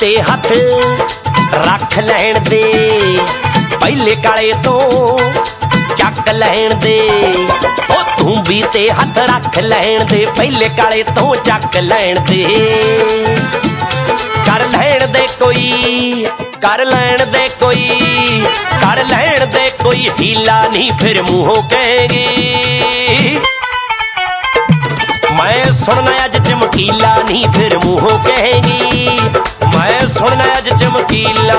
ते हथ रख लैण दे, पहले काले तो चक लैण दे। ओ तू भी ते हथ रख लैण दे, पहले काले तो चक लैण दे। कर लैण दे कोई, कर लैण दे कोई, कर लैण दे कोई हीला नहीं फिर मुंहों कहेगी। मैं सुनना अज चमकीला नहीं फिर मुंहों कहेगी। मैं सुनना अज चमकीला।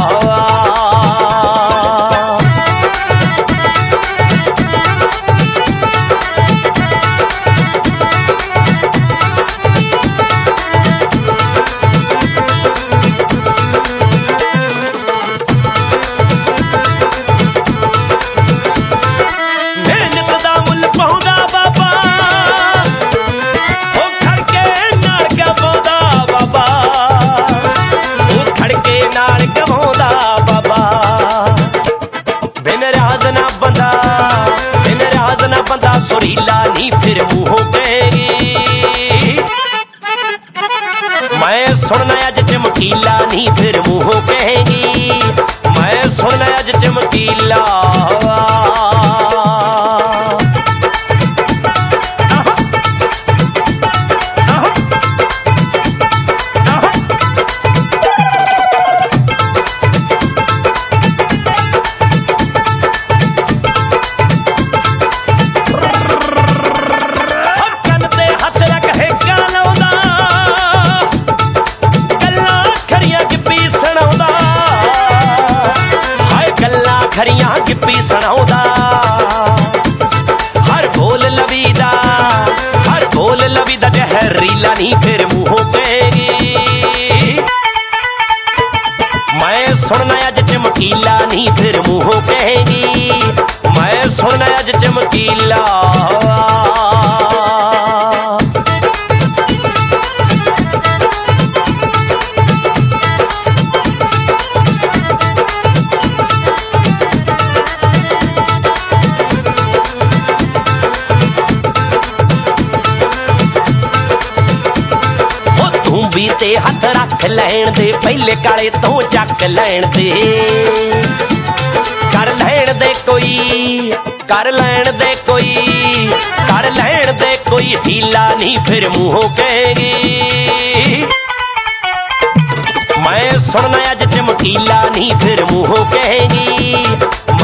बंदा सुरीला नहीं फिर मुंहों कहेगी। मैं सुनना अज चमकीला नहीं फिर मुंहों कहेगी। मैं सुनना अज चमकीला। खरियां गिप्पी सुनाउंदा, हर बोल लवीदा, हर बोल लवीदा जहरीला नहीं फिर मुंहों कहेगी। मैं सुनना अज चमकीला नहीं फिर मुंहों कहेगी। मैं सुनना अज चमकीला। भी ते हथ रख लैण दे, पहले काले तो चक लैण दे। कर लैण दे कोई, कर लैण दे कोई, कर लैण दे कोई हीला नहीं फिर मुंहों कहेगी। मैं सुनना अज चमकीला नहीं फिर मुंहों कहेगी।